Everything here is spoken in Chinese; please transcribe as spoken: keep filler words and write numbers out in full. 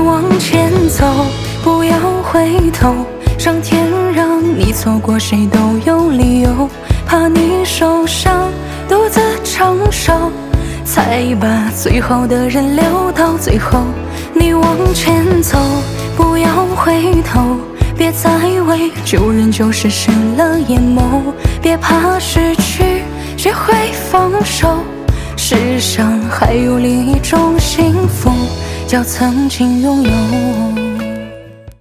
往前走，不要回头。上天让你错过谁都有理由，怕你受伤，独自承受，才把最好的人留到最后。你往前走，不要回头，别再为旧人旧事失了眼眸。别怕失去，学会放手。世上还有另一种幸福，叫曾经拥有。